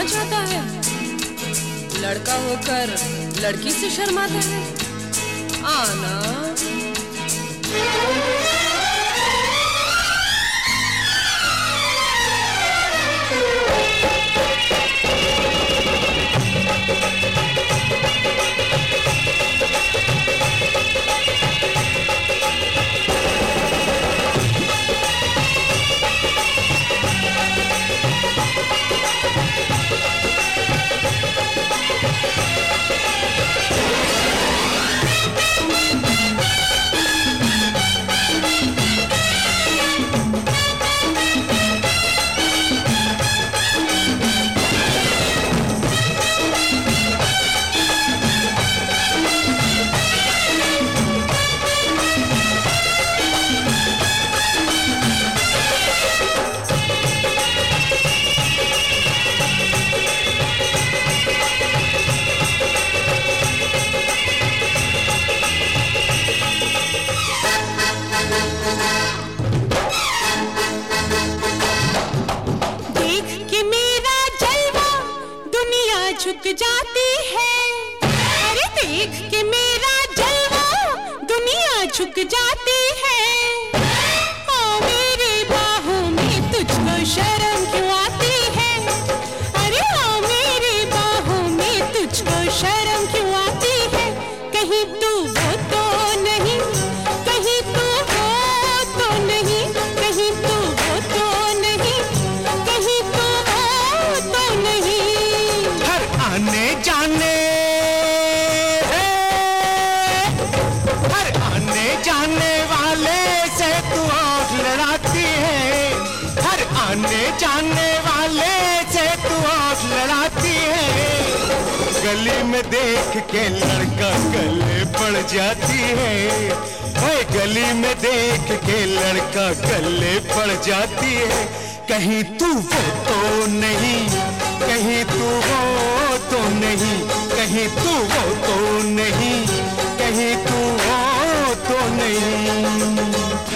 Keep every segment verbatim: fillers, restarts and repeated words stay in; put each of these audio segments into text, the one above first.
कहाँ जाता है? लड़का होकर लड़की से शर्माता है। आना। झुक जाती है, अरे देख के मेरा जलवा दुनिया झुक जाती है। ओ मेरी बाहों में तुझको शर्म क्यों आती है? अरे ओ मेरी बाहों में तुझको शर्म क्यों आती है? कहीं तू वो तो नहीं, कहीं तू वो तो नहीं, कहीं तू वो तो नहीं, कहीं तू वो तो नहीं। आने जाने हर आने जाने वाले से तू आँख लड़ाती है, हर आने जाने वाले से तू आँख लड़ाती है। गली में देख के लड़का गले पड़ जाती है, ओए गली में देख के लड़का गले पड़ जाती है। कहीं तू वो तो नहीं, कहीं तू वो तो नहीं, कहीं तू वो तो नहीं, कहीं तू वो तो नहीं।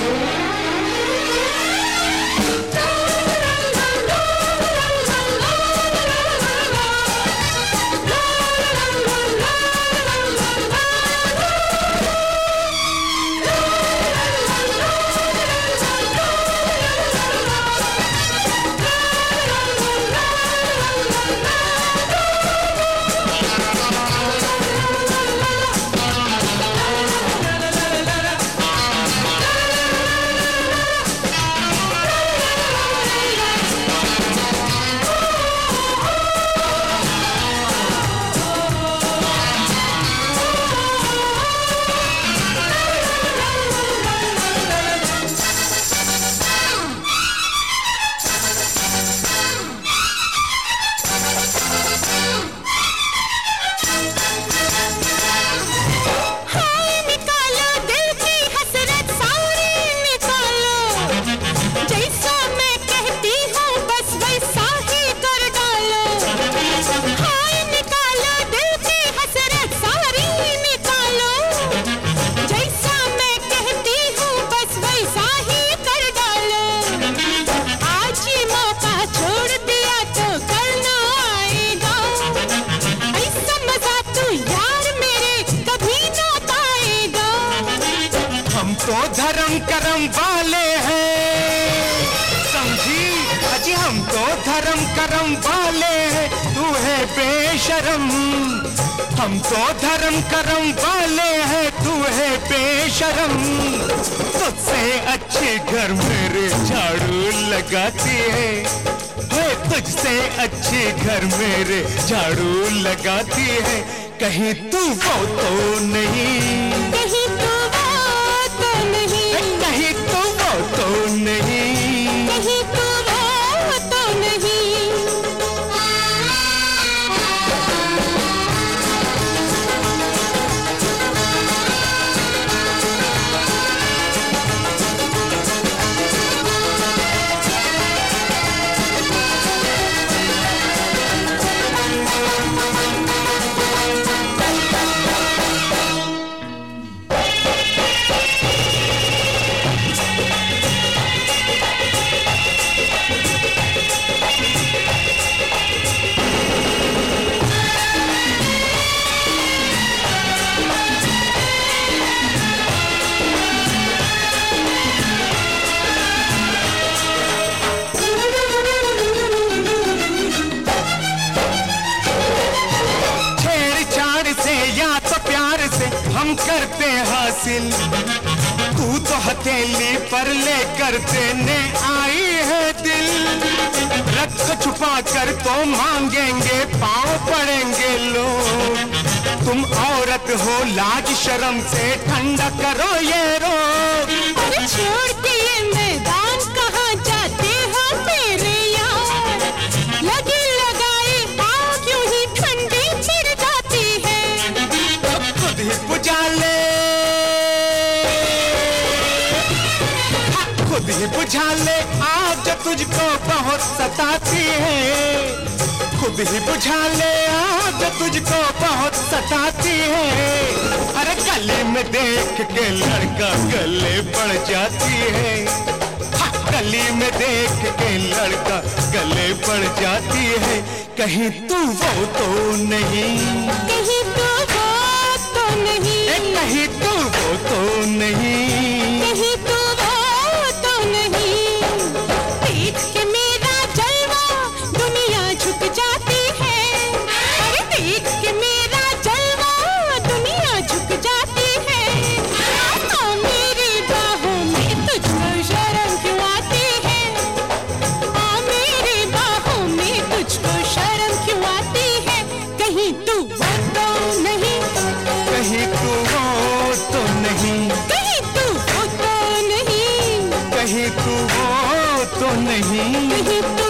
तो धर्म करम वाले हैं, समझी अजी हम तो धर्म करम वाले हैं, तू है बेशरम। हम तो धर्म करम वाले हैं, तू है बेशरम। तुझसे अच्छे घर मेरे झाड़ू लगाती है, है तुझसे अच्छे घर मेरे झाड़ू लगाती है। कहीं तू वो तो नहीं, कहीं तू कहीं तो वो तो नहीं, कहीं तो वो तो नहीं। हासिल। तू तो हथेली पर लेकर देने आई है दिल। रख छुपा कर तो मांगेंगे, पाँव पड़ेंगे लोग। तुम औरत हो, लाज शर्म से ठंडा करो ये रोग। अरे छोड़ के ये मैदान कहाँ जाते हो मेरे यार, लगी लगाए पाँव क्यों ही ठंडी छिड़ जाती है। खुद ही बुझा ले, खुद ही बुझा ले आग तुझको बहुत सताती है। खुद ही बुझा ले आग तुझको बहुत सताती है। अरे गली में देख के लड़का गले पड़ जाती है। हाँ, गली में देख के लड़का गले पड़ जाती है। कहीं तू वो तो नहीं, कहीं तो वो तो नहीं, ए, कहीं तू वो तो नहीं, कहीं तो वो तो नहीं। देख के मेरा जलवा दुनिया झुक जाती है। अरे देख के मेरा जलवा दुनिया झुक जाती है। आ मेरी बाहों में तुझको शर्म क्यों आती है। आ मेरी बाहों में तुझको शर्म क्यों आती है। कहीं तू वो तो नहीं, कहीं तू वो तो नहीं, कहीं तू वो तो नहीं, कहीं तू वो तो नहीं। कहीं तू